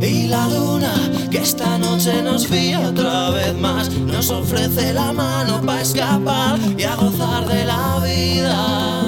Y la luna que esta noche nos guía otra vez más, nos ofrece la mano para escapar y a gozar de la vida.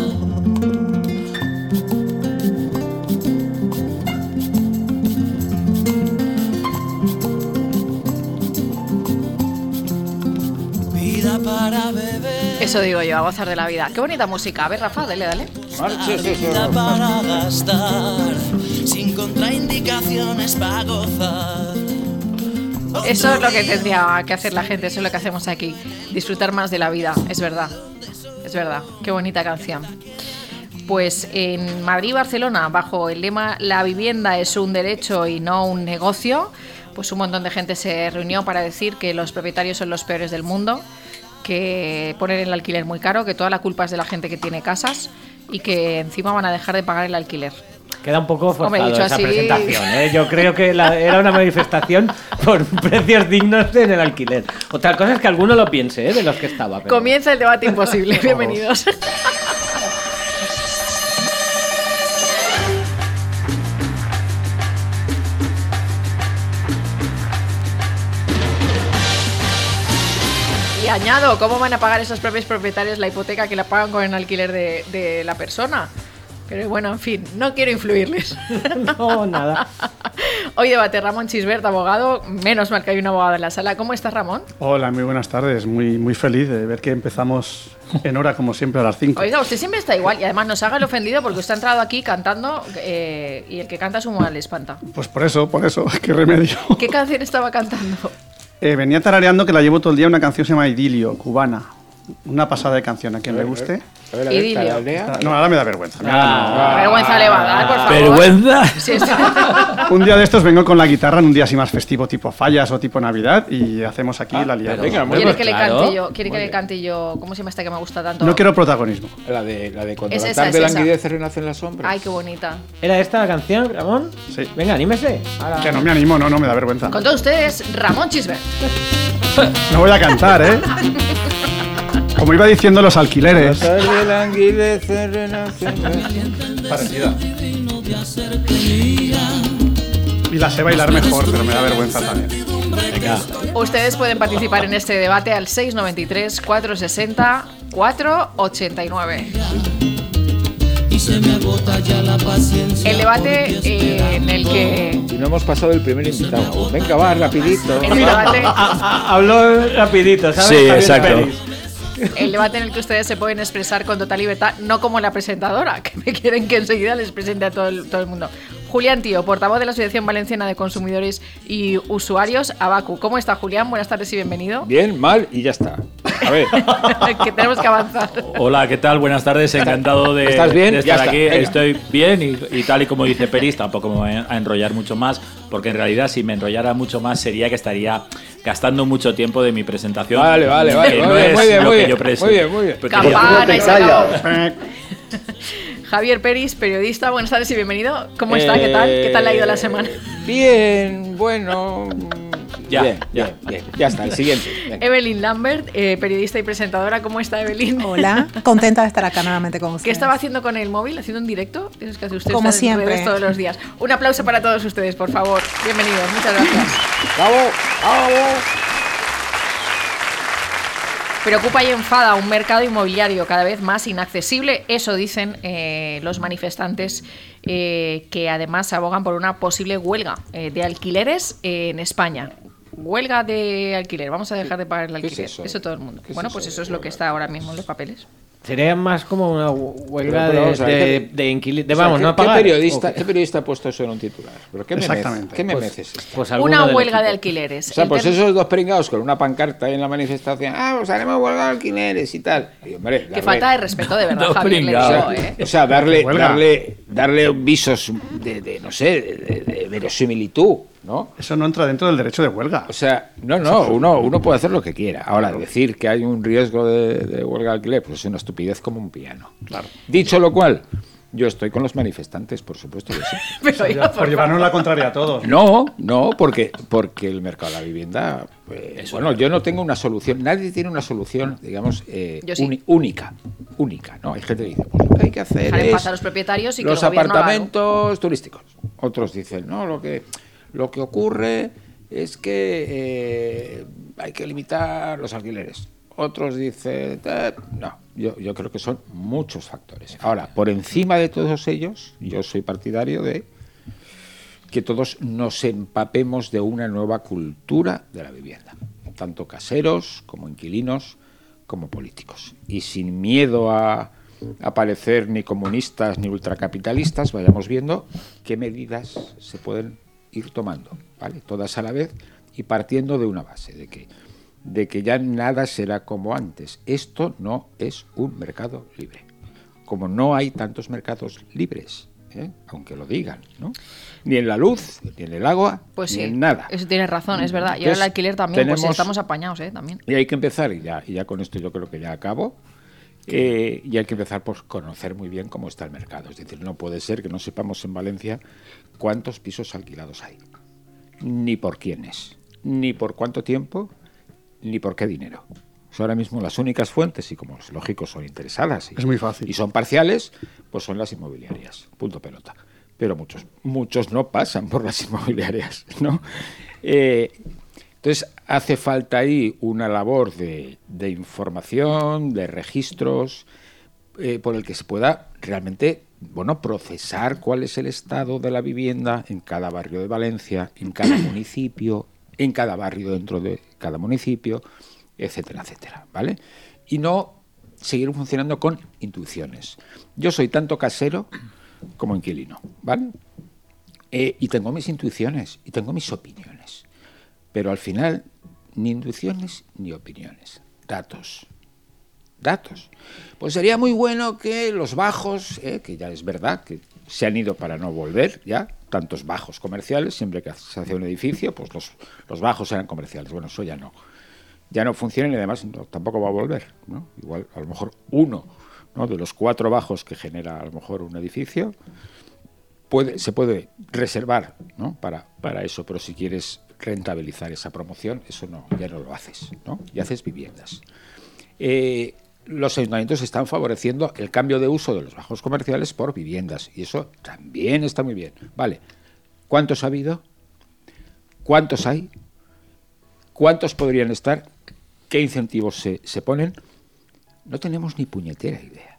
Vida para beber. Eso digo yo, a gozar de la vida. Qué bonita música. A ver, Rafa, dale. Vida para gastar, sin contraindicaciones para gozar. Eso es lo que tendría que hacer la gente, eso es lo que hacemos aquí. Disfrutar más de la vida, es verdad. Es verdad, qué bonita canción. Pues en Madrid y Barcelona, bajo el lema "La vivienda es un derecho y no un negocio", pues un montón de gente se reunió para decir que los propietarios son los peores del mundo, que ponen el alquiler muy caro, que toda la culpa es de la gente que tiene casas y que encima van a dejar de pagar el alquiler. Queda un poco forzado esa así... presentación, ¿eh? Yo creo que era una manifestación por precios dignos en el alquiler. Otra cosa es que alguno lo piense, ¿eh? De los que estaba. Pero... Comienza el debate imposible. Bienvenidos. Y añado, ¿cómo van a pagar esos propios propietarios la hipoteca que la pagan con el alquiler de la persona? Pero bueno, en fin, no quiero influirles. No, nada. Hoy debate Ramón Chisbert, abogado. Menos mal que hay un abogado en la sala. ¿Cómo estás, Ramón? Hola, muy buenas tardes. Muy feliz de ver que empezamos en hora, como siempre, a las 5. Oiga, usted siempre está igual y además nos haga el ofendido porque usted ha entrado aquí cantando y el que canta su mal le espanta. Pues por eso, qué remedio. ¿Qué canción estaba cantando? Venía tarareando, que la llevo todo el día, una canción que se llama Idilio, cubana. Una pasada de canción, a quien le guste. Idilio. No, ahora me da vergüenza. Vergüenza le va a dar, por favor. ¿Vergüenza? Sí, sí. Un día de estos vengo con la guitarra, en un día así más festivo, tipo Fallas o tipo Navidad, y hacemos aquí la liada. Venga, ¿Quiere que le cante yo? ¿Quiere que le cante yo? ¿Cómo se llama esta que me gusta tanto? No quiero protagonismo. La de cuando Es la esa, tarde es esa. languidece renace en las sombras. Ay, qué bonita. ¿Era esta la canción, Ramón? Sí. Venga, anímese. Ahora... Que no me animo, no, me da vergüenza. Con todos ustedes, Ramón Chisbert. No voy a cantar, ¿eh? Como iba diciendo, los alquileres. La tarde languidece renace en las sombras. Parecida. Y la sé bailar mejor, pero me da vergüenza también. Venga. Ustedes pueden participar en este debate al 693 460 489. Y se me agota ya la paciencia. El debate en el que... Y no hemos pasado el primer invitado. Venga, va, rapidito. El debate, Habló rapidito, ¿sabes? Sí, Javier exacto. Pérez. el debate en el que ustedes se pueden expresar con total libertad, no como la presentadora, que me quieren que enseguida les presente a todo el mundo. Julián Tío, portavoz de la Asociación Valenciana de Consumidores y Usuarios, ABACU. ¿Cómo está, Julián? Buenas tardes y bienvenido. Bien, mal y ya está. A ver. Que tenemos que avanzar. Hola, ¿qué tal? Buenas tardes, encantado de, ¿Estás bien? de Ya estar está, aquí. venga. Estoy bien y tal y como dice Peris, tampoco me voy a enrollar mucho más, porque en realidad si me enrollara mucho más sería que estaría gastando mucho tiempo de mi presentación. Vale. que no Muy es bien, lo muy que bien. yo presento. Muy bien. Porque Campana y se acabó. Javier Peris, periodista, buenas tardes y bienvenido. ¿Cómo está? ¿Qué tal? ¿Qué tal le ha ido la semana? Bien, bueno. Ya. Bien. Ya está, el siguiente. Venga. Evelyn Lambert, periodista y presentadora. ¿Cómo está, Evelyn? Hola, contenta de estar acá nuevamente con ustedes. ¿Qué estaba haciendo con el móvil? ¿Haciendo un directo? Eso que hace usted Como está en siempre. redes todos los días. Un aplauso para todos ustedes, por favor. Bienvenidos, muchas gracias. ¡Bravo! Preocupa y enfada un mercado inmobiliario cada vez más inaccesible. Eso dicen los manifestantes que además abogan por una posible huelga de alquileres en España. Huelga de alquiler. Vamos a dejar de pagar el ¿Qué es alquiler. eso? Eso todo el mundo. ¿Qué es Bueno, eso pues de eso es lo que está ahora mismo en los papeles. Sería más como una huelga Pero vamos a ver, de inquilino. O sea, Vamos, no a ¿qué pagar. ¿Qué periodista ha puesto eso en un titular? ¿Pero qué Exactamente. ¿Qué memez es esto? Pues alguno Una del huelga de equipo. alquileres. O sea, El pues tem- esos dos pringados con una pancarta ahí en la manifestación. Pues haremos huelga de alquileres y tal. Y, hombre, Qué falta de respeto, de verdad, No, Javier, le pringao. digo, ¿eh? O sea, Huelga. darle visos de no sé, de verosimilitud, ¿no? Eso no entra dentro del derecho de huelga. O sea, no, uno puede hacer lo que quiera. Ahora, decir que hay un riesgo de huelga de alquiler, pues es una estupidez como un piano. Claro. Dicho lo cual, yo estoy con los manifestantes, por supuesto que sí. Pero oiga, Por llevarnos la contraria a todos. No, porque el mercado de la vivienda, pues, bueno, yo no tengo una solución, nadie tiene una solución, digamos, Yo sí. única, ¿no? Hay gente que dice, pues lo que hay que hacer dejar en es paz a los propietarios y que los el gobierno haga algo. apartamentos turísticos. Otros dicen, no, lo que ocurre es que hay que limitar los alquileres. Otros dicen, no, yo creo que son muchos factores. Ahora, por encima de todos ellos, yo soy partidario de que todos nos empapemos de una nueva cultura de la vivienda, tanto caseros como inquilinos como políticos. Y sin miedo a parecer ni comunistas ni ultracapitalistas, vayamos viendo qué medidas se pueden ir tomando, ¿vale? Todas a la vez y partiendo de una base, de que ya nada será como antes. Esto no es un mercado libre. Como no hay tantos mercados libres, aunque lo digan, ¿no? Ni en la luz, ni en el agua, pues ni sí, en nada. Eso tienes razón, es verdad. Y Entonces, ahora el alquiler también, pues tenemos- estamos apañados, también. Y hay que empezar, y ya con esto yo creo que ya acabo, y hay que empezar por conocer muy bien cómo está el mercado. Es decir, no puede ser que no sepamos en Valencia cuántos pisos alquilados hay, ni por quiénes, ni por cuánto tiempo, ni por qué dinero. Ahora mismo las únicas fuentes, y como es lógico son interesadas Es muy fácil. y son parciales, pues son las inmobiliarias, punto pelota. Pero muchos no pasan por las inmobiliarias, ¿no? Entonces hace falta ahí una labor de información, de registros, por el que se pueda realmente, procesar cuál es el estado de la vivienda en cada barrio de Valencia, en cada municipio, en cada barrio dentro de cada municipio, etcétera, etcétera, ¿vale? Y no seguir funcionando con intuiciones. Yo soy tanto casero como inquilino, ¿vale? Y tengo mis intuiciones y tengo mis opiniones. Pero al final, ni intuiciones ni opiniones. Datos. Pues sería muy bueno que los bajos, que ya es verdad que se han ido para no volver, ya, tantos bajos comerciales, siempre que se hace un edificio, pues los bajos eran comerciales. Bueno, eso ya no. Ya no funciona y además tampoco va a volver, ¿no? Igual, a lo mejor uno, ¿no?, de los 4 bajos que genera a lo mejor un edificio se puede reservar, ¿no?, para eso, pero si quieres rentabilizar esa promoción, eso no, ya no lo haces, ¿no? Y haces viviendas. Los ayuntamientos están favoreciendo el cambio de uso de los bajos comerciales por viviendas y eso también está muy bien. Vale, ¿cuántos ha habido? ¿Cuántos hay? ¿Cuántos podrían estar? ¿Qué incentivos se ponen? No tenemos ni puñetera idea.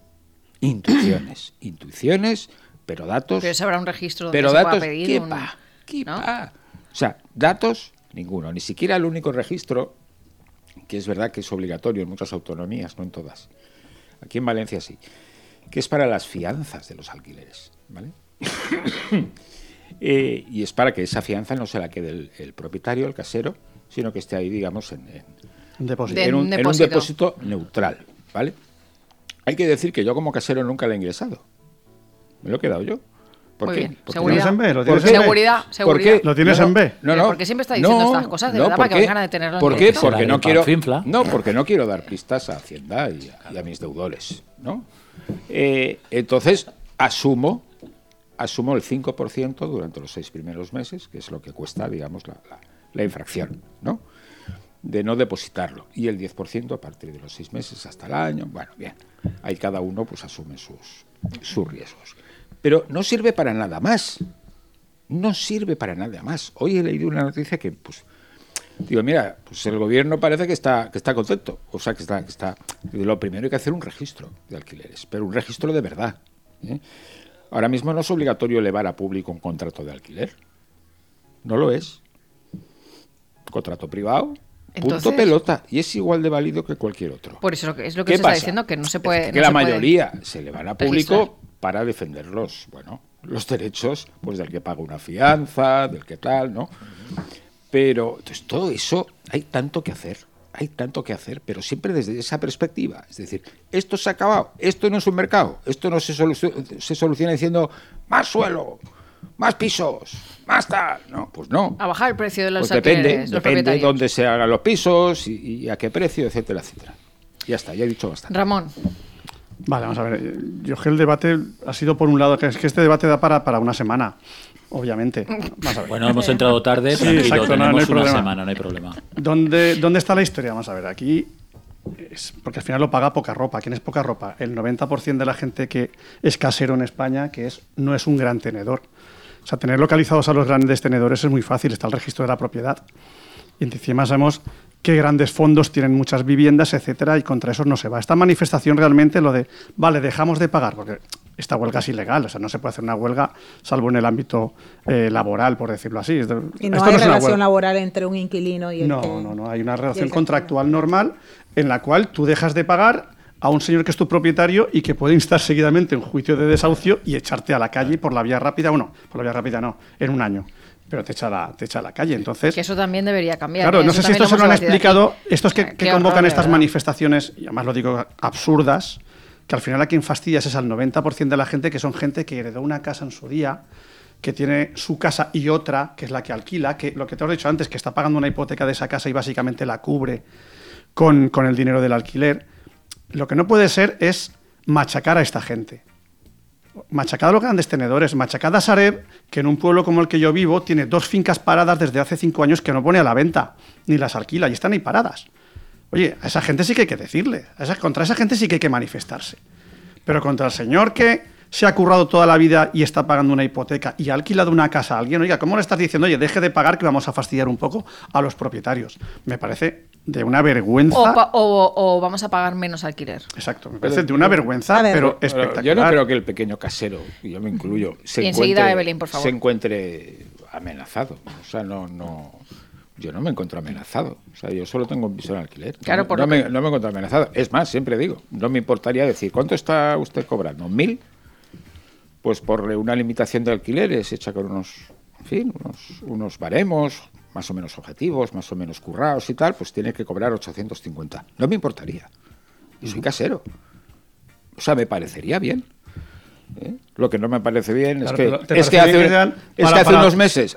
Intuiciones, pero datos... Pero eso habrá un registro donde Pero se datos, pueda pedir ¿qué un... va? ¿Qué ¿no? va? O sea, datos, ninguno. Ni siquiera el único registro, que es verdad que es obligatorio en muchas autonomías, no en todas. Aquí en Valencia sí. Que es para las fianzas de los alquileres, ¿vale? Y es para que esa fianza no se la quede el propietario, el casero, sino que esté ahí, digamos, en Depósito. un depósito neutral, ¿vale? Hay que decir que yo como casero nunca la he ingresado. Me lo he quedado yo. ¿Por Muy qué? bien. Porque ¿Lo tienes en B? ¿Lo tienes ¿Por en qué? B? Seguridad. ¿Por qué? ¿Lo tienes en B? No. ¿Por qué siempre está diciendo estas cosas? De verdad, para que vengan a detenerlo en ¿Por qué? directo. Porque Será no el quiero... Panfinfla. No, porque no quiero dar pistas a Hacienda y a mis deudores, ¿no? Entonces, asumo el 5% durante los 6 primeros meses, que es lo que cuesta, digamos, la infracción, ¿no?, de no depositarlo. Y el 10% a partir de los 6 meses hasta el año. Bueno, bien. Ahí cada uno pues asume sus riesgos. Pero no sirve para nada más. No sirve para nada más. Hoy he leído una noticia que, pues, digo, mira, pues el gobierno parece que está contento. O sea, que está. Lo primero hay que hacer un registro de alquileres, pero un registro de verdad, ¿eh? Ahora mismo no es obligatorio elevar a público un contrato de alquiler. No lo es. Contrato privado, Entonces, punto pelota. Y es igual de válido que cualquier otro. Por eso es lo que ¿Qué se está pasa? diciendo, que no se puede... Que no la se puede mayoría se elevan a público registrar. para defender los derechos, pues, del que paga una fianza, del que tal, ¿no? Pero entonces, todo eso hay tanto que hacer, pero siempre desde esa perspectiva. Es decir, esto se ha acabado, esto no es un mercado, esto no se soluciona diciendo más suelo, más pisos, más tal. No, pues no. A bajar el precio de los Pues depende alquileres, los de propietarios. dónde se hagan los pisos y a qué precio, etcétera, etcétera. Ya está, ya he dicho bastante. Ramón, Vale, vamos a ver. Yo creo que el debate ha sido por un lado, que es que este debate da para una semana, obviamente. Vamos a ver. Bueno, hemos entrado tarde, Sí, tranquilo, exacto, no hay tenemos una problema. semana, no hay problema. ¿Dónde está la historia? Vamos a ver, aquí porque al final lo paga poca ropa. ¿Quién es poca ropa? El 90% de la gente que es casero en España, no es un gran tenedor. O sea, tener localizados a los grandes tenedores es muy fácil, está el registro de la propiedad. Y encima sabemos qué grandes fondos tienen muchas viviendas, etcétera, y contra eso no se va. Esta manifestación realmente lo de, vale, dejamos de pagar, porque esta huelga es ilegal, o sea, no se puede hacer una huelga salvo en el ámbito laboral, por decirlo así. Y no hay relación laboral entre un inquilino y el No, hay una relación contractual normal en la cual tú dejas de pagar a un señor que es tu propietario y que puede instar seguidamente en juicio de desahucio y echarte a la calle por la vía rápida, en un año. Pero te echa a la calle, entonces... Que eso también debería cambiar. Claro, no sé si esto se lo han explicado, estos que convocan estas manifestaciones, y además lo digo, absurdas, que al final a quien fastidias es al 90% de la gente, que son gente que heredó una casa en su día, que tiene su casa y otra, que es la que alquila, que lo que te he dicho antes, que está pagando una hipoteca de esa casa y básicamente la cubre con el dinero del alquiler. Lo que no puede ser es machacar a esta gente. Machacada a los grandes tenedores, machacada a Sareb, que en un pueblo como el que yo vivo tiene 2 fincas paradas desde hace 5 años que no pone a la venta, ni las alquila, y están ahí paradas. Oye, a esa gente sí que hay que decirle, contra esa gente sí que hay que manifestarse. Pero contra el señor que se ha currado toda la vida y está pagando una hipoteca y ha alquilado una casa a alguien, oiga, ¿cómo le estás diciendo? Oye, deje de pagar que vamos a fastidiar un poco a los propietarios. Me parece de una vergüenza. O vamos a pagar menos alquiler. Exacto, me parece de una vergüenza, pero espectacular. Yo no creo que el pequeño casero, y yo me incluyo, se encuentre amenazado. O sea, yo no me encuentro amenazado. O sea, yo solo tengo un piso en alquiler. Claro, no me encuentro amenazado. Es más, siempre digo, no me importaría decir, ¿cuánto está usted cobrando? ¿1.000? Pues por una limitación de alquileres hecha con unos baremos más o menos objetivos, más o menos currados y tal, pues tiene que cobrar 850. No me importaría. Y soy casero. O sea, me parecería bien. Lo que no me parece bien es que hace unos meses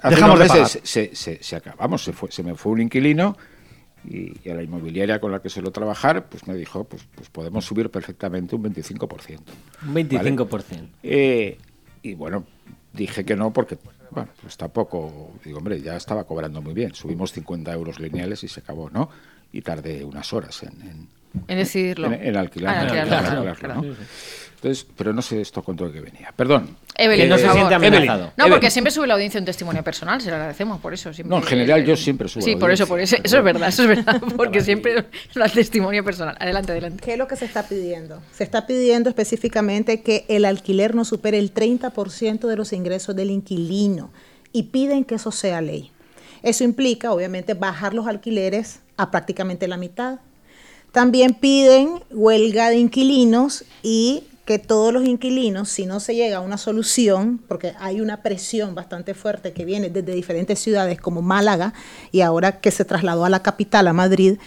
se me fue un inquilino y a la inmobiliaria con la que suelo trabajar pues me dijo pues podemos subir perfectamente un 25%. Un 25%. ¿Vale? Y bueno, dije que no porque bueno, pues tampoco, digo, hombre, ya estaba cobrando muy bien. Subimos 50 euros lineales y se acabó, ¿no? Y tardé unas horas en decidirlo. En alquilarlo. Claro. ¿no? Entonces, pero no sé esto con todo lo que venía. Perdón. Evelyn, no se siente amenazado. No, porque siempre sube la audiencia un testimonio personal, se lo agradecemos por eso. Siempre, no, en general yo siempre subo. Sí, por eso, eso es verdad, porque siempre el testimonio personal. Adelante. ¿Qué es lo que se está pidiendo? Se está pidiendo específicamente que el alquiler no supere el 30% de los ingresos del inquilino y piden que eso sea ley. Eso implica, obviamente, bajar los alquileres a prácticamente la mitad. También piden huelga de inquilinos y que todos los inquilinos, si no se llega a una solución, porque hay una presión bastante fuerte que viene desde diferentes ciudades como Málaga y ahora que se trasladó a la capital, a Madrid,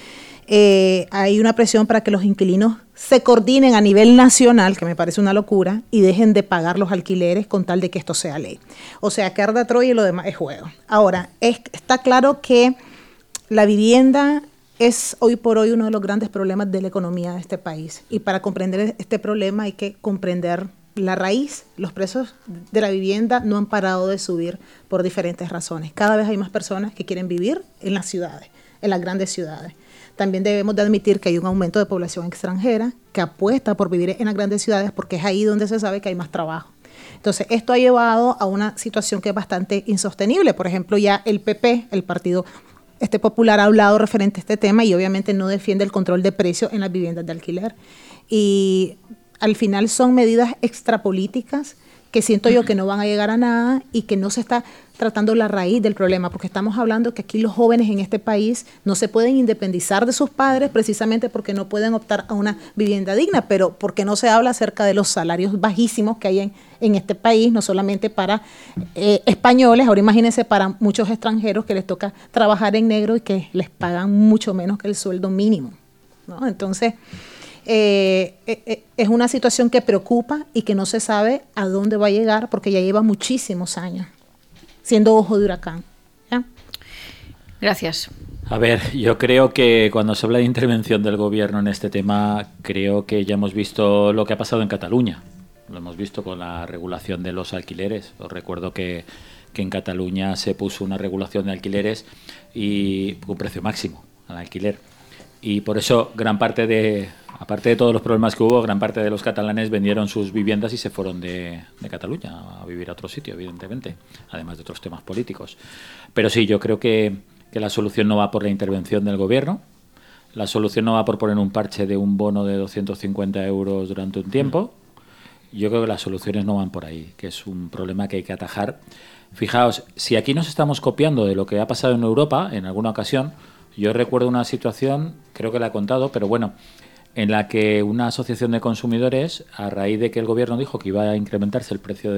hay una presión para que los inquilinos se coordinen a nivel nacional, que me parece una locura, y dejen de pagar los alquileres con tal de que esto sea ley. O sea, que arda Troya y lo demás es juego. Ahora, está claro que la vivienda es hoy por hoy uno de los grandes problemas de la economía de este país. Y para comprender este problema hay que comprender la raíz. Los precios de la vivienda no han parado de subir por diferentes razones. Cada vez hay más personas que quieren vivir en las ciudades, en las grandes ciudades. También debemos de admitir que hay un aumento de población extranjera que apuesta por vivir en las grandes ciudades porque es ahí donde se sabe que hay más trabajo. Entonces, esto ha llevado a una situación que es bastante insostenible. Por ejemplo, ya el PP, el Partido Popular, ha hablado referente a este tema y obviamente no defiende el control de precios en las viviendas de alquiler. Y al final son medidas extrapolíticas que siento yo que no van a llegar a nada y que no se está tratando la raíz del problema, porque estamos hablando que aquí los jóvenes en este país no se pueden independizar de sus padres precisamente porque no pueden optar a una vivienda digna, pero porque no se habla acerca de los salarios bajísimos que hay en este país, no solamente para españoles, ahora imagínense para muchos extranjeros que les toca trabajar en negro y que les pagan mucho menos que el sueldo mínimo, ¿no? Entonces, es una situación que preocupa y que no se sabe a dónde va a llegar porque ya lleva muchísimos años siendo ojo de huracán. ¿Ya? Gracias. A ver, yo creo que cuando se habla de intervención del gobierno en este tema, creo que ya hemos visto lo que ha pasado en Cataluña. Lo hemos visto con la regulación de los alquileres. Os recuerdo que en Cataluña se puso una regulación de alquileres y un precio máximo al alquiler. Y por eso aparte de todos los problemas que hubo, gran parte de los catalanes vendieron sus viviendas y se fueron de Cataluña a vivir a otro sitio, evidentemente, además de otros temas políticos. Pero sí, yo creo que la solución no va por la intervención del gobierno, la solución no va por poner un parche de un bono de 250 euros durante un tiempo. Yo creo que las soluciones no van por ahí, que es un problema que hay que atajar. Fijaos, si aquí nos estamos copiando de lo que ha pasado en Europa en alguna ocasión, yo recuerdo una situación, creo que la he contado, pero bueno, en la que una asociación de consumidores, a raíz de que el gobierno dijo que iba a incrementarse el precio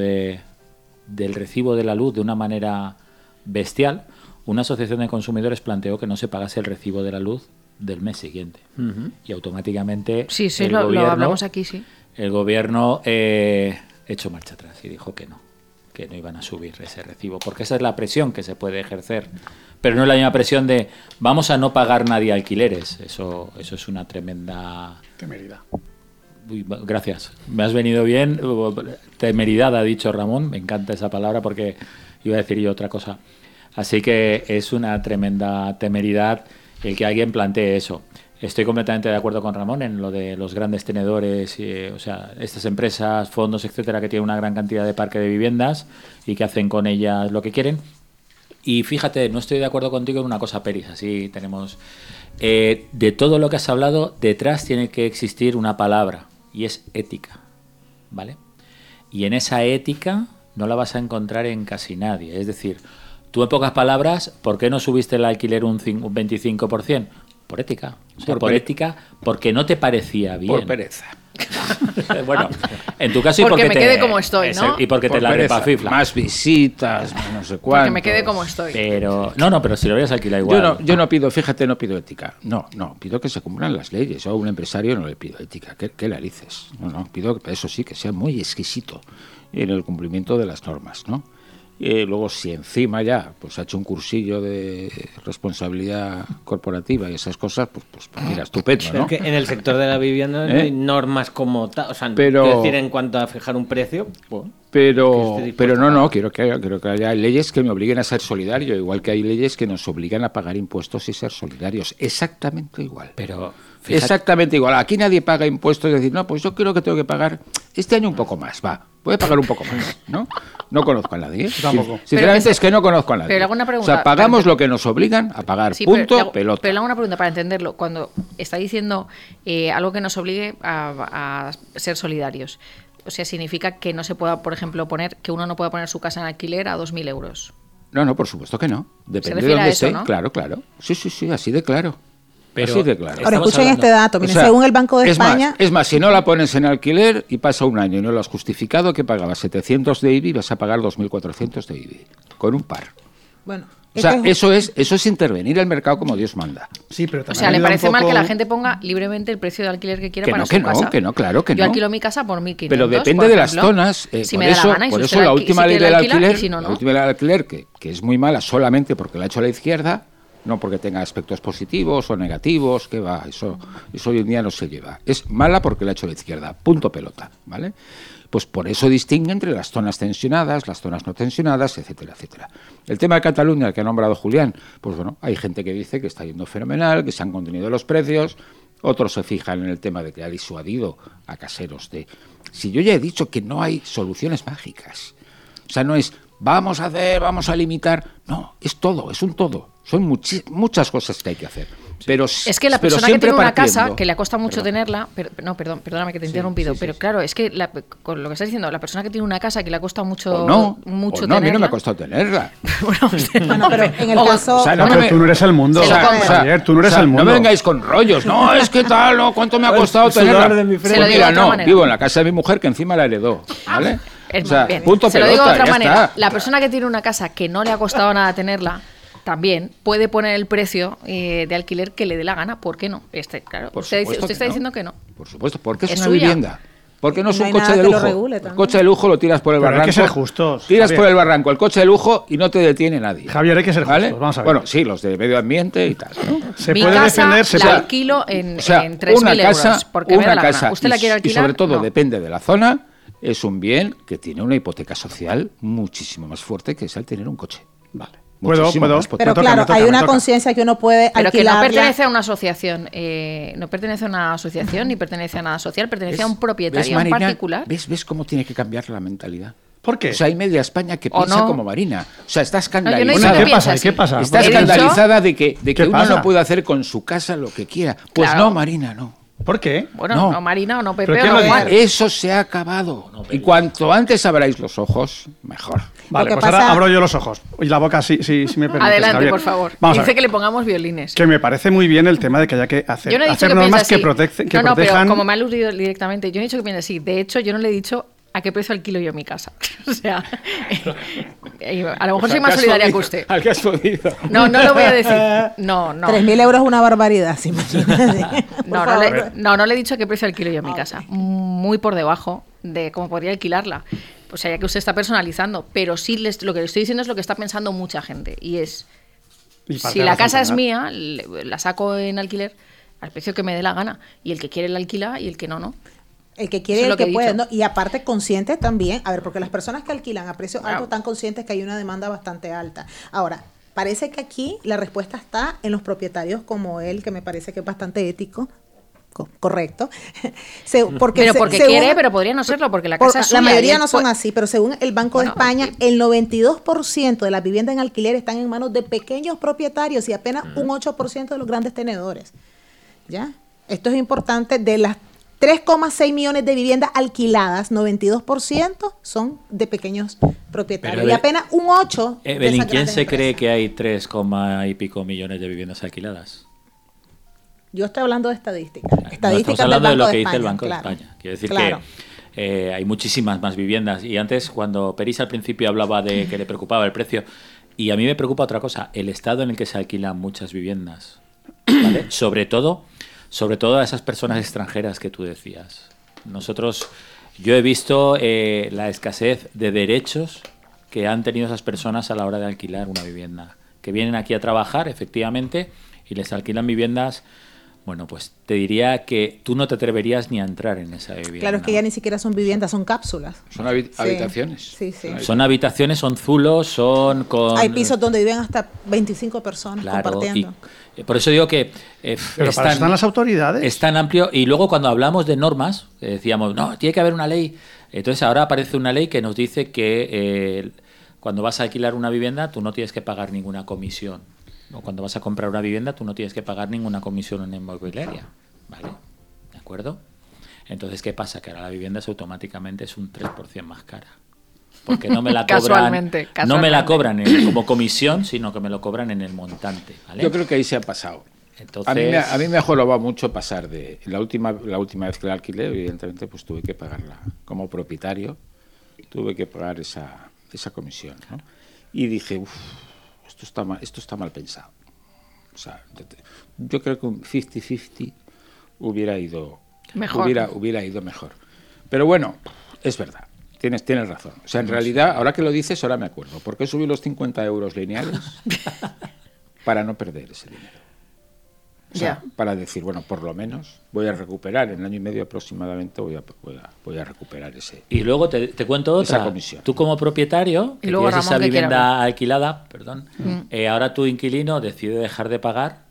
del recibo de la luz de una manera bestial, una asociación de consumidores planteó que no se pagase el recibo de la luz del mes siguiente. Y automáticamente Sí, lo hablamos aquí, sí. El gobierno echó marcha atrás y dijo que no iban a subir ese recibo, porque esa es la presión que se puede ejercer. Pero no es la misma presión de vamos a no pagar nadie alquileres. Eso es una tremenda temeridad. Uy, gracias. Me has venido bien. Temeridad, ha dicho Ramón. Me encanta esa palabra porque iba a decir yo otra cosa. Así que es una tremenda temeridad el que alguien plantee eso. Estoy completamente de acuerdo con Ramón en lo de los grandes tenedores, o sea, estas empresas, fondos, etcétera, que tienen una gran cantidad de parque de viviendas y que hacen con ellas lo que quieren. Y fíjate, no estoy de acuerdo contigo en una cosa, Peris, así tenemos... de todo lo que has hablado, detrás tiene que existir una palabra, y es ética, ¿vale? Y en esa ética no la vas a encontrar en casi nadie. Es decir, tú en pocas palabras, ¿por qué no subiste el alquiler un 25%? Por ética. O sea, por ética, porque no te parecía bien. Por pereza. Bueno, en tu caso y porque me quede como estoy, ¿no? Y porque por te la pereza. repafifla. Más visitas, no sé cuánto. Porque me quede como estoy. Pero pero si lo hubieras alquilado igual. Yo no pido, fíjate, no pido ética. No, pido que se cumplan las leyes. Yo a un empresario no le pido ética. ¿Qué narices? No, pido que eso sí, que sea muy exquisito en el cumplimiento de las normas, ¿no? Luego, si encima ya pues ha hecho un cursillo de responsabilidad corporativa y esas cosas, pues mira, estupendo, ¿no? Que en el sector de la vivienda no hay normas como tal, o sea, pero, quiero decir, en cuanto a fijar un precio, bueno, pero no, quiero que haya leyes que me obliguen a ser solidario, igual que hay leyes que nos obligan a pagar impuestos y ser solidarios, exactamente igual. Pero fíjate, exactamente igual. Aquí nadie paga impuestos, es decir, no, pues yo creo que tengo que pagar este año un poco más, voy a pagar un poco más, ¿no? No conozco a nadie. Tampoco. Sinceramente es que no conozco a nadie. Pero le hago una pregunta. O sea, pagamos lo que nos obligan a pagar, Sí, punto, pelota. Pero le hago una pregunta para entenderlo. Cuando está diciendo algo que nos obligue a ser solidarios, o sea, significa que no se pueda, por ejemplo, que uno no pueda poner su casa en alquiler a 2.000 euros. No, por supuesto que no. Depende de refiere a dónde eso, esté. ¿no? Claro. Sí, así de claro. Pero así de claro. Ahora Estamos escuchen hablando- este dato, miren, O sea, según el Banco de España, Es más, si no la pones en alquiler y pasa un año y no lo has justificado, que pagabas 700 de IBI, vas a pagar 2.400 de IBI. Con un par. bueno, O sea, esto es- eso es intervenir el mercado como Dios manda. Sí, pero O también sea, le ayuda un parece mal que poco- la gente ponga libremente el precio de alquiler que quiera Que para no, su que no, casa. que no, claro que Yo no. alquilo mi casa por 1.500. Pero depende por de las ejemplo. zonas. Si Por me da eso, la gana, y por si eso usted la si última ley quiere del alquilar, alquiler, y si no, no. la última ley del alquiler, que es muy mala solamente porque la ha hecho la izquierda, no porque tenga aspectos positivos o negativos, que va, eso hoy en día no se lleva. Es mala porque la ha hecho la izquierda, punto pelota, ¿vale? Pues por eso distingue entre las zonas tensionadas, las zonas no tensionadas, etcétera, etcétera. El tema de Cataluña, el que ha nombrado Julián, pues bueno, hay gente que dice que está yendo fenomenal, que se han contenido los precios, otros se fijan en el tema de que ha disuadido a caseros de... Si yo ya he dicho que no hay soluciones mágicas, o sea, no es vamos a limitar, no, es todo, es un todo, son muchas cosas que hay que hacer. Pero, Es que la pero persona que siempre tiene una casa, partiendo. que le cuesta mucho Perdón. tenerla, perdóname que te he interrumpido, pero claro, es que con lo que estás diciendo, la persona que tiene una casa que le ha costado mucho, O no, mucho o no, a mí no me tenerla, ha costado tenerla. bueno, usted Bueno, pero en el o- caso- O sea, No, me- pero tú no eres el mundo. Se lo compra. Javier, tú no eres o sea, el mundo. No me vengáis con rollos. No, es que tal, no, ¿cuánto me ha El costado sudor tenerla? de mi frente. Se lo digo Mira, de otra no, manera. vivo en la casa de mi mujer que encima la heredó, ¿vale? Es O sea, bien. punto Se lo pelota, digo de otra ya manera. está. La persona que tiene una casa que no le ha costado nada tenerla, también puede poner el precio de alquiler que le dé la gana. ¿Por qué no? Claro, Por usted supuesto está que no. diciendo que no. Por supuesto, porque es Es una suya. vivienda. Porque no es No un hay coche nada de que lo lujo. regule El también. coche de lujo lo tiras por el Pero hay barranco. que ser justos, Tiras Javier. por el barranco el coche de lujo y no te detiene nadie. Javier, hay que ser ¿Vale? justos, vamos a ver. Bueno, sí, los de medio ambiente y tal, ¿no? Se Mi puede casa defender, se la puede... alquilo en, O sea, en 3.000 euros, porque me da la gana. ¿Usted la quiere y alquilar? sobre todo No. depende de la zona, es un bien que tiene una hipoteca social muchísimo más fuerte que es el tener un coche. Vale. Puedo. Pero Me toca, claro, hay me una toca. conciencia que uno puede Pero que no alquilarla. pertenece a una asociación, no pertenece a una asociación ni pertenece a nada social, pertenece a un propietario en Marina? particular. ¿Ves cómo tiene que cambiar la mentalidad? ¿Por qué? O sea, hay media España que ¿O piensa no? como Marina. O sea, está No, escandalizada. yo no he dicho Bueno, que ¿qué piense pasa? así. ¿Qué pasa? Está He dicho- escandalizada de que ¿Qué uno pasa? no puede hacer con su casa lo que quiera. Pues Claro. no, Marina, no. ¿Por qué? Bueno, No. no Marina o no Pepe ¿Pero o quién no lo Juan. dice? Eso se ha acabado. Y cuanto antes abráis los ojos, mejor. Vale, que pues pasa- ahora abro yo los ojos y la boca si me permite. Adelante, por favor. Vamos a Dice ver. que le pongamos violines. Que me parece muy bien el tema de que haya que hacer, Yo no he dicho hacer que normas piense que, así. que no, protejan. pero como me ha aludido directamente, yo no he dicho que piense así. De hecho, yo no le he dicho a qué precio alquilo yo mi casa. O sea, a lo mejor soy más solidaria que usted. Al que has podido. No, no lo voy a decir. No, no. 3.000 euros es una barbaridad, ¿se imagina? No, no le he dicho a qué precio alquilo yo mi casa. Muy por debajo de cómo podría alquilarla. O sea, ya que usted está personalizando. Pero sí lo que le estoy diciendo es lo que está pensando mucha gente. Y es, Y parte si de la razón casa es tendrá. mía, la saco en alquiler al precio que me dé la gana. Y el que quiere la alquila y el que no, no. El que quiere, Eso es el lo que que he puede, dicho. ¿no? Y aparte conscientes también, a ver, porque las personas que alquilan a precios Claro. altos están conscientes que hay una demanda bastante alta. Ahora, parece que aquí la respuesta está en los propietarios como él, que me parece que es bastante ético. Correcto. Pero porque según- quiere, pero podría no serlo, porque la casa es suya. La mayoría y él no son puede- así, pero según el Banco Bueno, de España, sí. el 92% de las viviendas en alquiler están en manos de pequeños propietarios y apenas un 8% de los grandes tenedores. ¿Ya? Esto es importante. De las 3,6 millones de viviendas alquiladas, 92% son de pequeños propietarios. Pero, y apenas un 8% de Evelyn, esas ¿quién grandes se cree empresas. que hay 3, y pico millones de viviendas alquiladas? Yo estoy hablando de estadísticas. No, estamos Estadísticas del hablando de Banco lo que de dice el España, Banco claro. de España. Quiero decir Claro. que hay muchísimas más viviendas. Y antes, cuando Peris al principio hablaba de que le preocupaba el precio, y a mí me preocupa otra cosa, el estado en el que se alquilan muchas viviendas. ¿Vale? Sobre todo a esas personas extranjeras que tú decías. Yo he visto la escasez de derechos que han tenido esas personas a la hora de alquilar una vivienda. Que vienen aquí a trabajar, efectivamente, y les alquilan viviendas. Bueno, pues te diría que tú no te atreverías ni a entrar en esa vivienda. Claro, es que ya ni siquiera son viviendas, son cápsulas. Son Sí. habitaciones. Sí, sí. Son habitaciones, son zulos, son con... Hay pisos donde viven hasta 25 personas Claro, compartiendo. y por eso digo que Pero para eso están las autoridades. es tan amplio. Y luego cuando hablamos de normas, decíamos, no, tiene que haber una ley. Entonces ahora aparece una ley que nos dice que cuando vas a alquilar una vivienda tú no tienes que pagar ninguna comisión. O cuando vas a comprar una vivienda tú no tienes que pagar ninguna comisión en inmobiliaria. ¿Vale? ¿De acuerdo? Entonces, ¿qué pasa? Que ahora la vivienda automáticamente es un 3% más cara. Porque no me la cobran, Casualmente, no me la casualmente. cobran como comisión, sino que me lo cobran en el montante. ¿vale? Yo creo que ahí se ha pasado. Entonces, A mí me ha jorobado mucho pasar de... La última vez que la alquilé, evidentemente, pues tuve que pagarla. Como propietario, tuve que pagar esa comisión, ¿no? Y dije, uff, esto está mal pensado. O sea, yo creo que un 50-50 hubiera ido Mejor. hubiera ido mejor. Pero bueno, es verdad. Tienes razón. O sea, en realidad, ahora que lo dices, ahora me acuerdo. ¿Por qué subí los 50 euros lineales? Para no perder ese dinero. O sea, Ya. para decir, bueno, por lo menos voy a recuperar, en 1 año y medio aproximadamente voy a recuperar ese. y luego te cuento Esa otra. comisión. Tú como propietario, Y que luego tienes Ramón, esa que quiere vivienda hablar. alquilada, perdón, ahora tu inquilino decide dejar de pagar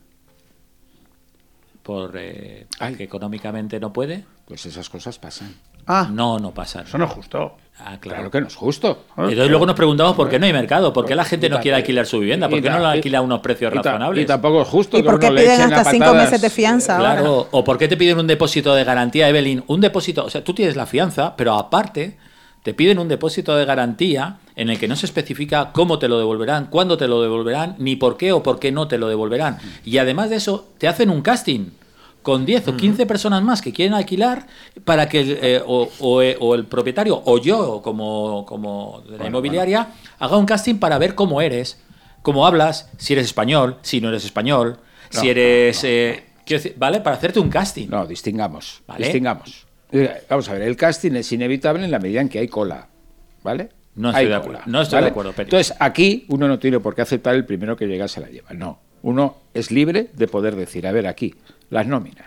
porque económicamente no puede. Pues esas cosas pasan. Ah, No pasa. eso no es justo. Ah, Claro claro. que no es justo. Entonces luego nos preguntamos por qué no hay mercado, por qué la gente no quiere alquilar su vivienda, por qué no lo alquila a unos precios razonables. Y tampoco es justo. ¿Y que por qué uno le piden echen a hasta 5 patadas, meses de fianza ahora? Claro, o por qué te piden un depósito de garantía, Evelyn. Un depósito, o sea, tú tienes la fianza, pero aparte te piden un depósito de garantía en el que no se especifica cómo te lo devolverán, cuándo te lo devolverán, ni por qué o por qué no te lo devolverán. Y además de eso, te hacen un casting con 10 o 15 personas más que quieren alquilar para que o el propietario o yo como de la inmobiliaria haga un casting para ver cómo eres, cómo hablas, si eres español, si no eres español, si eres... quiero decir, ¿vale? Para hacerte un casting. No, distingamos. Vale. Distingamos. Vamos a ver, el casting es inevitable en la medida en que hay cola. ¿Vale? No estoy Hay de cola, acuerdo. No estoy de acuerdo, Peri. Entonces, aquí uno no tiene por qué aceptar el primero que llega se la lleva. No. Uno es libre de poder decir, a ver, aquí, las nóminas.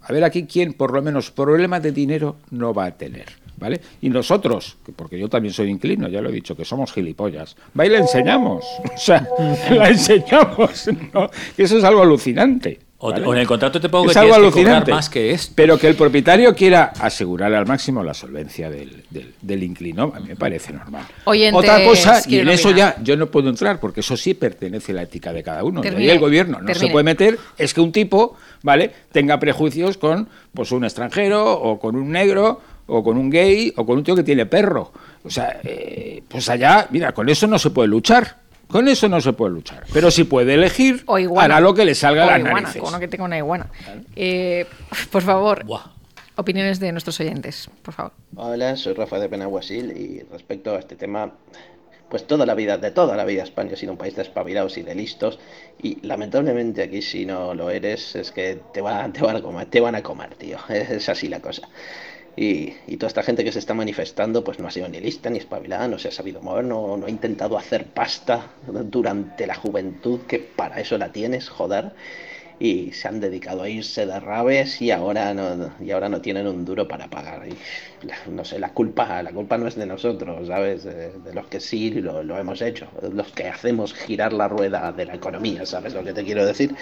A ver aquí quién, por lo menos, problemas de dinero no va a tener, ¿vale? Y nosotros, porque yo también soy inquilino, ya lo he dicho, que somos gilipollas, va y la enseñamos. O sea, la enseñamos, ¿no? Eso es algo alucinante. ¿vale? O en el contrato te pongo que es algo tienes que cobrar alucinante, más que esto. pero que el propietario quiera asegurar al máximo la solvencia del inquilino, a mí me parece normal. Oyentes, Otra cosa, y en ¿quieren eso opinar? ya yo no puedo entrar, porque eso sí pertenece a la ética de cada uno. Y Termine, ahí el gobierno no se termine. puede meter, es que un tipo, ¿vale?, tenga prejuicios con pues un extranjero, o con un negro, o con un gay, o con un tío que tiene perro. O sea, pues allá, mira, con eso no se puede luchar. Con eso no se puede luchar. Pero si puede elegir, O iguana. hará lo que le salga a O las iguana, narices. con uno que tenga una iguana. Por favor, Buah. opiniones de nuestros oyentes, por favor. Hola, soy Rafa de Benaguasil y respecto a este tema, pues de toda la vida España ha sido un país de espabilados y de listos y lamentablemente aquí si no lo eres es que te van a comer, tío. Es así la cosa. Y toda esta gente que se está manifestando pues no ha sido ni lista ni espabilada, no se ha sabido mover, no ha intentado hacer pasta durante la juventud, que para eso la tienes, joder, y se han dedicado a irse de rabes y ahora no tienen un duro para pagar. Y, no sé, la culpa no es de nosotros, ¿sabes? De los que sí lo hemos hecho, los que hacemos girar la rueda de la economía, ¿sabes lo que te quiero decir?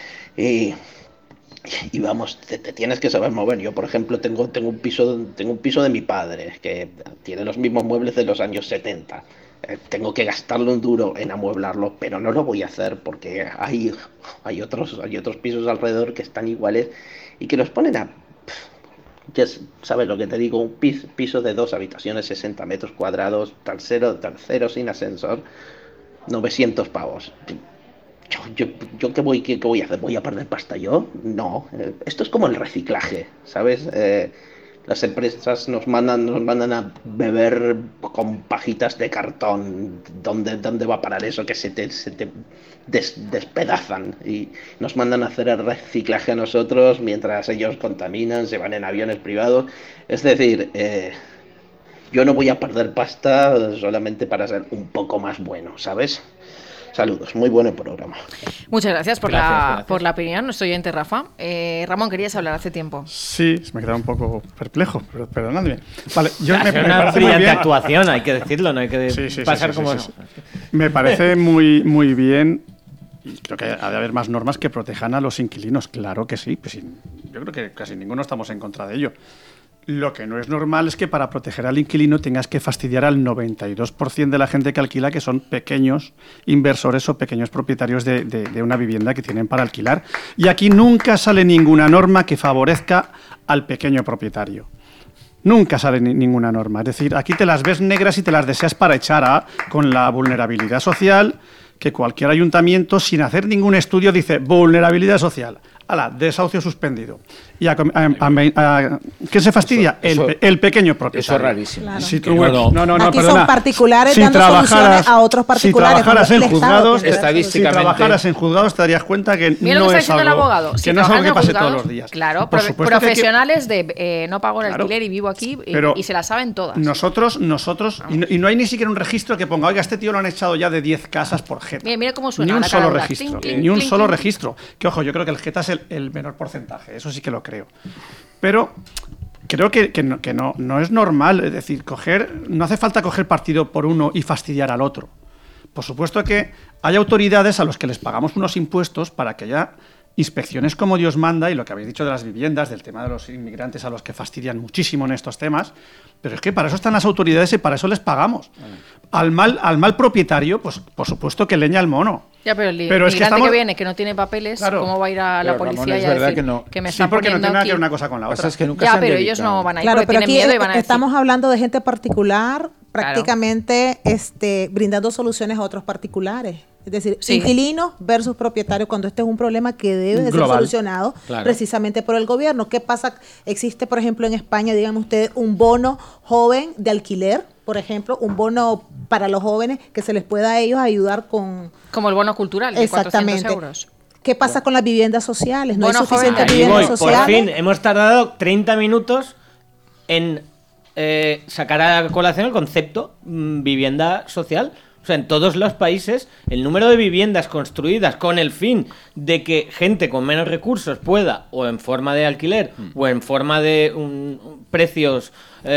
Y vamos, te tienes que saber mover. Yo, por ejemplo, tengo un piso de mi padre que tiene los mismos muebles de los años 70. Tengo que gastarle un duro en amueblarlo, pero no lo voy a hacer porque hay otros pisos alrededor que están iguales y que los ponen a... Ya sabes lo que te digo, un piso de 2 habitaciones, 60 metros cuadrados, tercero sin ascensor, 900 pavos. ¿Yo qué voy a hacer? ¿Voy a perder pasta yo? No. Esto es como el reciclaje, ¿sabes? Las empresas nos mandan a beber con pajitas de cartón. ¿Dónde va a parar eso que se te despedazan? Y nos mandan a hacer el reciclaje a nosotros mientras ellos contaminan, se van en aviones privados. Es decir, yo no voy a perder pasta solamente para ser un poco más bueno, ¿sabes? Saludos, muy bueno el programa. Muchas gracias por Gracias. la opinión, nuestro oyente Rafa. Ramón, querías hablar hace tiempo. Sí, me he quedado un poco perplejo, pero perdonadme. Vale, yo me una parece muy brillante bien. actuación, hay que decirlo, no hay que pasar como... sí. Me parece muy bien, y creo que ha de haber más normas que protejan a los inquilinos, claro que sí. Pues sí, yo creo que casi ninguno estamos en contra de ello. Lo que no es normal es que para proteger al inquilino tengas que fastidiar al 92% de la gente que alquila, que son pequeños inversores o pequeños propietarios de una vivienda que tienen para alquilar. Y aquí nunca sale ninguna norma que favorezca al pequeño propietario. Nunca sale ninguna norma. Es decir, aquí te las ves negras y te las deseas para echar con la vulnerabilidad social, que cualquier ayuntamiento, sin hacer ningún estudio, dice vulnerabilidad social. ¡Hala! Desahucio suspendido. ¿Y quién se fastidia? El pequeño propietario. Eso es rarísimo. Claro. Si tú, No. no, Aquí perdona. son particulares Si dando soluciones a otros particulares. Si trabajaras en cuando el Estado juzgados, tiene que dar si trabajaras en juzgados te darías cuenta que Mira lo no que está es diciendo el algo abogado. Si que no es algo trabajan que en pase juzgados, todos los días. Claro, Por supuesto que hay que- profesionales de no pago el Claro. alquiler y vivo aquí Pero y se la saben todas. Nosotros y no hay ni siquiera un registro que ponga, oiga, este tío lo han echado ya de 10 casas por jeta. Mira cómo suena Ni un la solo caradura. registro. Clink, clink, Ni un clink, solo clink. registro. Que ojo, yo creo que el jeta es el menor porcentaje. Eso sí que lo creo. Pero creo que no es normal. Es decir, no hace falta coger partido por uno y fastidiar al otro. Por supuesto que hay autoridades a los que les pagamos unos impuestos para que haya inspecciones como Dios manda, y lo que habéis dicho de las viviendas, del tema de los inmigrantes a los que fastidian muchísimo en estos temas, pero es que para eso están las autoridades y para eso les pagamos. Al mal propietario, pues por supuesto que leña al mono. Ya, pero el Pero es que inmigrante estamos- que viene, que no tiene papeles, Claro. ¿cómo va a ir a la Pero, Ramón, policía es y a verdad decir que no. que me Sí, están porque no poniendo tiene nada que ver aquí? una cosa con la Lo que otra. pasa es que nunca Ya, se han pero ellos dedicado. no van a ir Claro, porque pero tienen aquí miedo y van a decir... estamos hablando de gente particular prácticamente brindando soluciones a otros particulares. Es decir, Sí. inquilinos versus propietarios, cuando este es un problema que debe de ser Global. solucionado Claro. precisamente por el gobierno. ¿Qué pasa? Existe, por ejemplo, en España, díganme ustedes, un bono joven de alquiler, por ejemplo, un bono para los jóvenes que se les pueda a ellos ayudar con... Como el bono cultural de 400 Exactamente. euros. ¿Qué pasa con las viviendas sociales? No Bono hay suficientes joven. Ahí viviendas voy, sociales. por fin, hemos tardado 30 minutos en sacar a colación el concepto vivienda social, O sea, en todos los países, el número de viviendas construidas con el fin de que gente con menos recursos pueda, o en forma de alquiler, o en forma de precios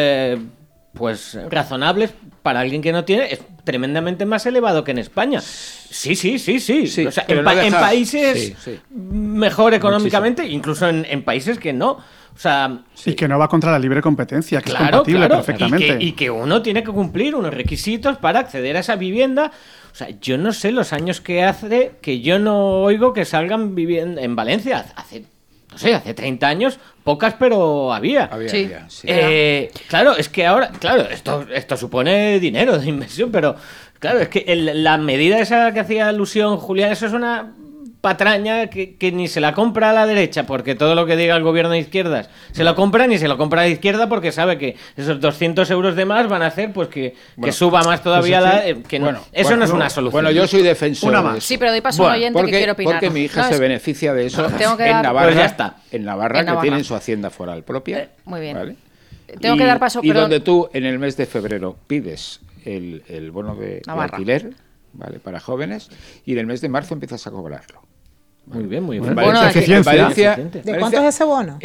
pues razonables para alguien que no tiene, es tremendamente más elevado que en España. Sí. O sea, en países mejor económicamente, incluso en países que no. O sea, y que no va contra la libre competencia, que claro, es compatible claro, perfectamente. Y que uno tiene que cumplir unos requisitos para acceder a esa vivienda. O sea, yo no sé los años que hace que yo no oigo que salgan viviendo en Valencia. Hace 30 años, pocas, pero había. Sí. Claro, es que ahora, claro, esto supone dinero de inversión, pero claro, es que la medida esa que hacía alusión Julián, eso es una patraña que ni se la compra a la derecha, porque todo lo que diga el gobierno de izquierdas se lo compra, ni se lo compra a la izquierda porque sabe que esos 200 euros de más van a hacer pues que suba más todavía eso no es una solución. Bueno, yo soy defensor de eso. Sí, pero doy paso a un oyente que quiere opinar. Porque mi hija se beneficia de eso en Navarra, pues ya está. En Navarra, que tienen su hacienda foral propia. Muy bien. ¿Vale? Tengo que dar paso, y donde tú en el mes de febrero pides el bono de alquiler, ¿vale? Para jóvenes, y en el mes de marzo empiezas a cobrarlo. Muy bien, muy bien. bien. ¿De cuánto es ese bono?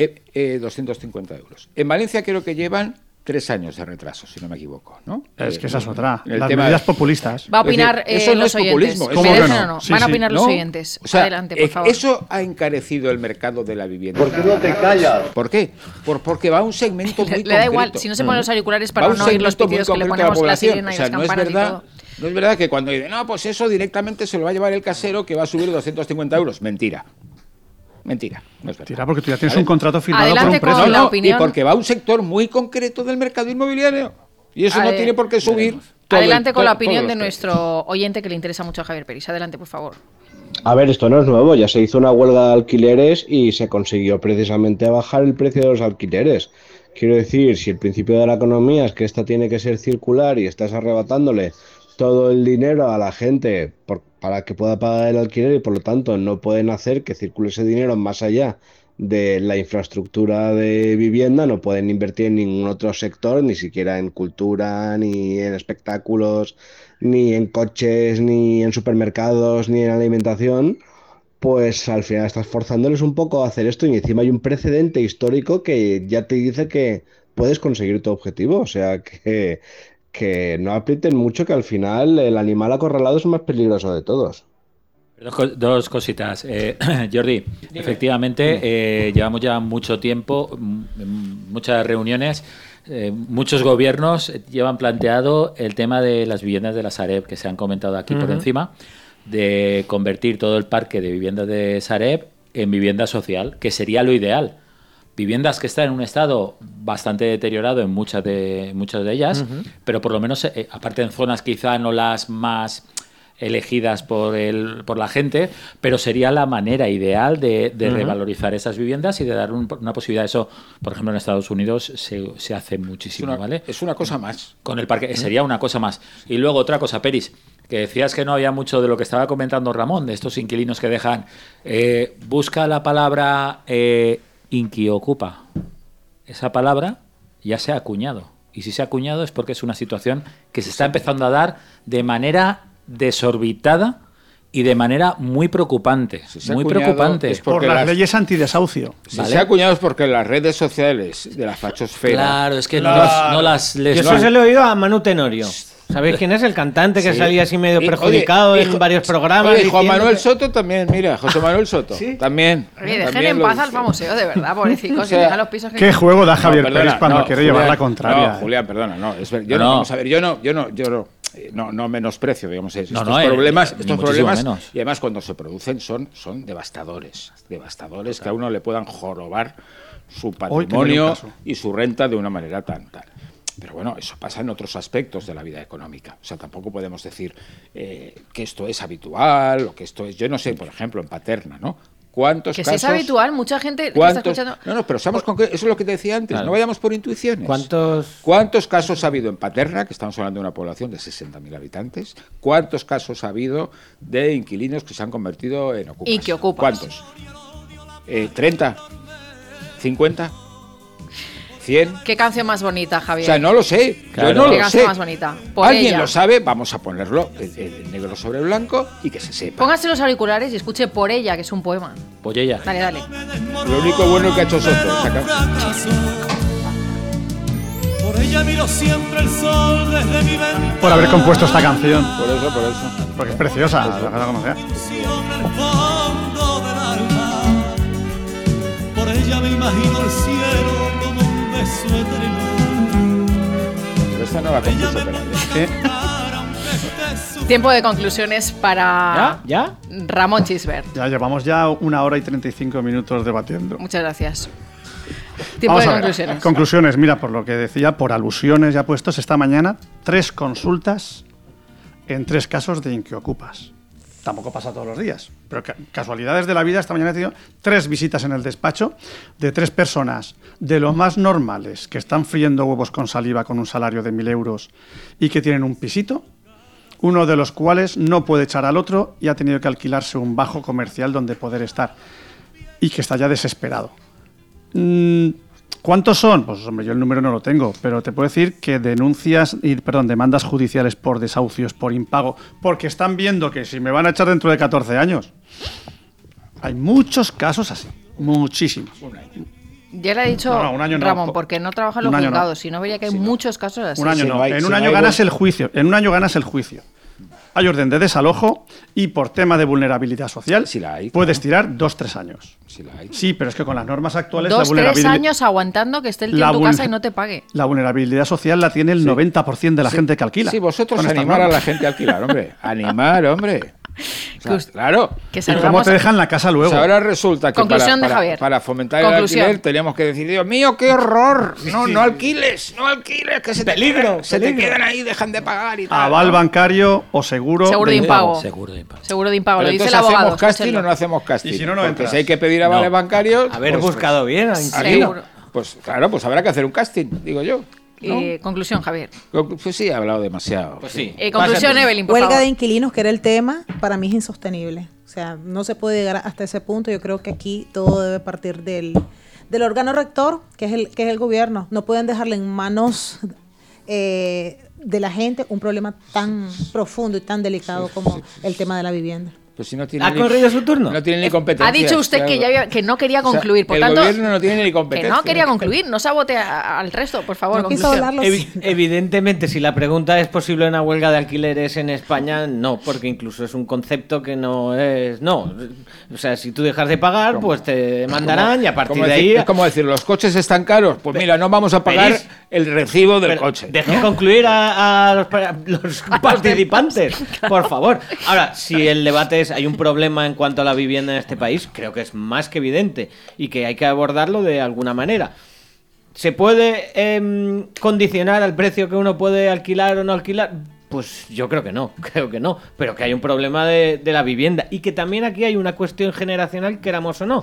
250 euros. En Valencia creo que llevan 3 años de retraso, si no me equivoco, ¿no? Es que esa es otra. Las medidas populistas. Va a opinar eso no los es populismo. oyentes. ¿Cómo que no? no? Van a opinar los ¿no? oyentes. O sea, Adelante, por favor. eso ha encarecido el mercado de la vivienda. ¿Por qué no te callas? ¿Por qué? Porque va a un segmento muy concreto. Le da igual, si no se ponen los auriculares para no oír los pitidos que le ponemos, la sirena y las campanas y todo. No es verdad que cuando dicen, no, pues eso directamente se lo va a llevar el casero que va a subir 250 euros. Mentira, no es verdad. Mentira, porque tú ya tienes un contrato firmado Adelante por un con precio. la opinión. Y porque va a un sector muy concreto del mercado inmobiliario. Y eso no tiene por qué subir. Adelante con la opinión de nuestro oyente que le interesa mucho a Javier Peris. Adelante, por favor. A ver, esto no es nuevo, ya se hizo una huelga de alquileres y se consiguió precisamente bajar el precio de los alquileres. Quiero decir, si el principio de la economía es que esta tiene que ser circular y estás arrebatándole todo el dinero a la gente para que pueda pagar el alquiler y por lo tanto no pueden hacer que circule ese dinero más allá de la infraestructura de vivienda, no pueden invertir en ningún otro sector, ni siquiera en cultura, ni en espectáculos, ni en coches, ni en supermercados, ni en alimentación, pues al final estás forzándoles un poco a hacer esto y encima hay un precedente histórico que ya te dice que puedes conseguir tu objetivo, o sea que no aprieten mucho, que al final el animal acorralado es el más peligroso de todos. Dos cositas. Jordi, efectivamente, llevamos ya mucho tiempo, muchas reuniones, muchos gobiernos llevan planteado el tema de las viviendas de la Sareb, que se han comentado aquí por encima, de convertir todo el parque de viviendas de Sareb en vivienda social, que sería lo ideal. Viviendas que están en un estado bastante deteriorado en muchas de ellas, pero por lo menos, aparte en zonas quizá no las más elegidas por la gente, pero sería la manera ideal de revalorizar esas viviendas y de dar una posibilidad. Eso, por ejemplo, en Estados Unidos se hace muchísimo, ¿vale? Es una cosa más. Con el parque sería una cosa más. Y luego otra cosa, Peris, que decías que no había mucho de lo que estaba comentando Ramón, de estos inquilinos que dejan. Busca la palabra inquiocupa. Esa palabra ya se ha acuñado. Y si se ha acuñado es porque es una situación que se está empezando a dar de manera desorbitada y de manera muy preocupante. Muy preocupante. Es por las leyes antidesahucio. Si se ha acuñado es porque las redes sociales de la fachosfera... Claro, es que no las... Yo eso se lo he oído a Manu Tenorio. ¿Sabéis quién es? El cantante que salía así medio perjudicado en varios programas. Juan Manuel Soto también, mira, José Manuel Soto. ¿Sí? También. Oye, dejen en paz al famoseo, de verdad, pobrecicos. O sea, los pisos que... ¿Qué juego da Javier Pérez cuando quiere llevar la contraria? No, Julián, perdona, no. Vamos a ver, yo no menosprecio, digamos, estos problemas, menos. Y además cuando se producen son devastadores, que a uno le puedan jorobar su patrimonio y su renta de una manera tan. Pero bueno, eso pasa en otros aspectos de la vida económica. O sea, tampoco podemos decir que esto es habitual o que esto es... Yo no sé, por ejemplo, en Paterna, ¿no? ¿Cuántos casos? Que si es habitual, mucha gente que está escuchando... No, pero seamos concretos. Eso es lo que te decía antes. Claro. No vayamos por intuiciones. ¿Cuántos casos ha habido en Paterna, que estamos hablando de una población de 60.000 habitantes? ¿Cuántos casos ha habido de inquilinos que se han convertido en ocupas? ¿Y que ocupas? ¿Cuántos? ¿30? ¿50? 100. ¿Qué canción más bonita, O Javier? sea, no lo sé. Claro. Yo no ¿Qué lo canción sé. más bonita? Por Alguien ella. lo sabe, vamos a ponerlo en negro sobre blanco y que se sepa. Póngase los auriculares y escuche Por ella, que es un poema. Pollella. Dale, dale. Lo único bueno que ha hecho Soto. Por ella miro siempre el sol desde mi ventana. Por haber compuesto esta canción. Por eso. Porque es preciosa, la verdad como sea. En el fondo del alma. Por ella me imagino el cielo como un beso eterno. Pero esta no la compuso, pero Sí. Tiempo de conclusiones para ¿Ya? Ramón Chisbert. Ya llevamos ya 1 hora y 35 minutos debatiendo. Muchas gracias. Tiempo Vamos de a ver. conclusiones. Conclusiones, mira, por lo que decía, por alusiones ya puestos esta mañana, 3 consultas en 3 casos de inquiocupas. Tampoco pasa todos los días, pero casualidades de la vida, esta mañana he tenido 3 visitas en el despacho de 3 personas de lo más normales, que están friendo huevos con saliva con un salario de 1.000 euros y que tienen un pisito, uno de los cuales no puede echar al otro y ha tenido que alquilarse un bajo comercial donde poder estar y que está ya desesperado. ¿Cuántos son? Pues hombre, yo el número no lo tengo, pero te puedo decir que demandas judiciales por desahucios, por impago, porque están viendo que si me van a echar dentro de 14 años. Hay muchos casos así, muchísimos. Ya le ha dicho No, un año no. Ramón, porque no trabaja en los Un año no. juzgados, si no vería que hay muchos casos así. Un año Si no, no hay- en si un no año hay ganas vol- el juicio, en un año ganas el juicio. Hay orden de desalojo y por tema de vulnerabilidad social Sí la hay, puedes tirar 2-3 años. Sí la hay. Sí, pero es que con las normas actuales 2-3 años aguantando que esté el tío en tu casa y no te pague. La vulnerabilidad social la tiene el 90% de la gente que alquila. Sí, vosotros con estas animar a normas. la gente a alquilar, hombre. Animar, hombre. O sea, claro. Que ¿Y cómo salgamos te dejan la casa luego? O sea, ahora resulta que Conclusión de Javier. para fomentar Conclusión. el alquiler teníamos que decir, Dios mío, qué horror. No alquiles, que se te quedan ahí, dejan de pagar y tal. Aval bancario o seguro, Seguro de impago. Seguro de impago. Seguro de impago, Pero lo dice el entonces, abogado. ¿hacemos casting escúchenlo. o no hacemos casting? Y si no, no Porque entras. si hay que pedir avales No. bancarios... Haber buscado bien. aquí, Seguro. pues claro, pues habrá que hacer un casting, digo yo. ¿no? Conclusión, Javier. Pues sí, he hablado demasiado. Pues sí. Conclusión, Pásate. Evelyn, por Huelga favor. de inquilinos, que era el tema, para mí es insostenible. O sea, no se puede llegar hasta ese punto. Yo creo que aquí todo debe partir del órgano rector, que es el gobierno. No pueden dejarle en manos de la gente un problema tan profundo y tan delicado como el tema de la vivienda. Pues si no tiene ¿Ha corrido su turno? No tiene ni competencia. Ha dicho usted que no quería O sea, concluir, por el tanto, gobierno no tiene ni que competencia. no quería concluir, no sabote al resto, por favor. No quiso conclusión. hablar, lo siento. Evidentemente, si la pregunta es posible una huelga de alquileres en España, no, porque incluso es un concepto que no es... No, o sea, si tú dejas de pagar, pues te demandarán y a partir de ahí... Es como decir, los coches están caros. Pues mira, no vamos a pagar Peris, el recibo del Pero coche. Deje concluir a los participantes, por favor. Ahora, si el debate es hay un problema en cuanto a la vivienda en este país, creo que es más que evidente y que hay que abordarlo de alguna manera. ¿Se puede condicionar al precio que uno puede alquilar o no alquilar? Pues yo creo que no, pero que hay un problema de la vivienda y que también aquí hay una cuestión generacional, queramos o no.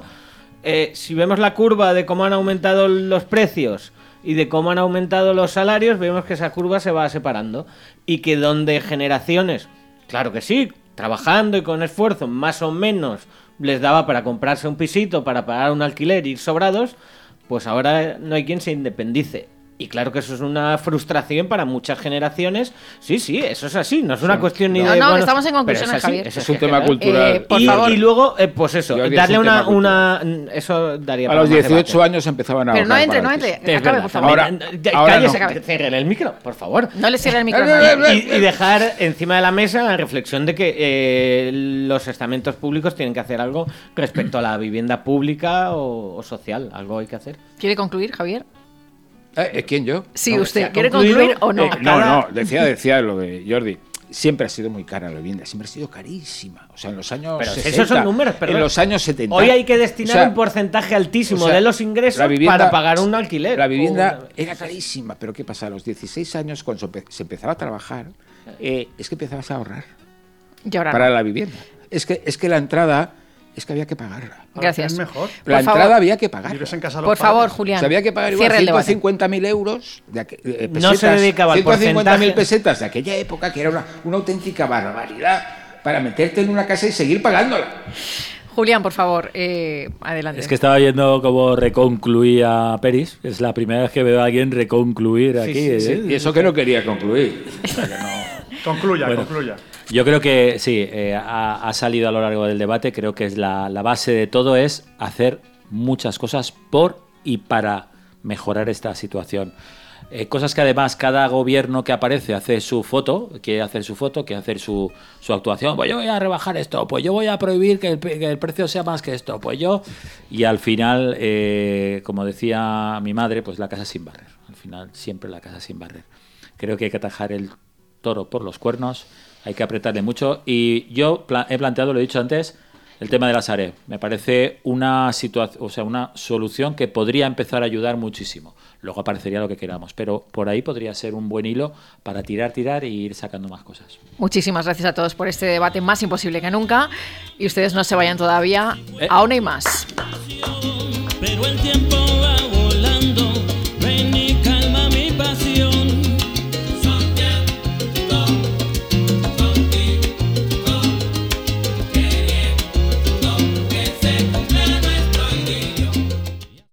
Si vemos la curva de cómo han aumentado los precios y de cómo han aumentado los salarios, vemos que esa curva se va separando y que donde generaciones, claro que sí, trabajando y con esfuerzo, más o menos les daba para comprarse un pisito, para pagar un alquiler y ir sobrados, pues ahora no hay quien se independice. Y claro que eso es una frustración para muchas generaciones. Sí, eso es así, no es una cuestión ni de... No, bueno, estamos en pero conclusiones, es así, Javier. Es un tema cultural. por favor. y luego, pues eso, Jordi, darle es un tema una... Eso daría A para los más 18 debate. años empezaban a Pero no ahorrar entre, para no el entre. piso. Es Acabe, verdad, por favor. Ahora cállese, no. cierren el micro, por favor. No le cierre el micro. Y dejar encima de la mesa la reflexión de que los estamentos públicos tienen que hacer algo respecto a la vivienda pública o social. Algo hay que hacer. ¿Quiere concluir, Javier? ¿Quién, yo? Sí, No, usted. ¿se ha ¿Quiere concluido? concluir o no? No, decía lo de Jordi. Siempre ha sido muy cara la vivienda, siempre ha sido carísima. O sea, en los años Pero 60, esos son números, perdón. en los años 70. Hoy hay que destinar O sea, un porcentaje altísimo o sea, de los ingresos la vivienda- para pagar un alquiler. La vivienda O- era carísima, pero ¿qué pasa? A los 16 años, cuando se empezaba a trabajar, es que empezabas a ahorrar Y ahora para no. la vivienda. Es que la entrada, es que había que pagarla. Gracias. Es mejor. Por La favor. entrada había que pagarla. Vives en casa de los Por favor, padres. Julián. O sea, había que pagar igual Cierre el debate. 150.000 euros No se dedicaba al 150.000 porcentaje. pesetas de aquella época, que era una auténtica barbaridad para meterte en una casa y seguir pagándola. Julián, por favor, adelante. Es que estaba viendo cómo reconcluía Peris. Es la primera vez que veo a alguien reconcluir aquí. Sí. Y eso que no quería concluir. Concluya. Yo creo que sí, ha salido a lo largo del debate. Creo que es la base de todo es hacer muchas cosas por y para mejorar esta situación. Cosas que además cada gobierno que aparece hace su foto, quiere hacer su actuación. Pues yo voy a rebajar esto, pues yo voy a prohibir que el precio sea más que esto, pues yo... Y al final, como decía mi madre, pues la casa sin barrer. Al final siempre la casa sin barrer. Creo que hay que atajar el toro por los cuernos, hay que apretarle mucho. Y yo he planteado, lo he dicho antes, el tema de la Sareb. Me parece una solución que podría empezar a ayudar muchísimo. Luego aparecería lo que queramos, pero por ahí podría ser un buen hilo para tirar e ir sacando más cosas. Muchísimas gracias a todos por este debate más imposible que nunca. Y ustedes no se vayan todavía, aún hay más. Pero el tiempo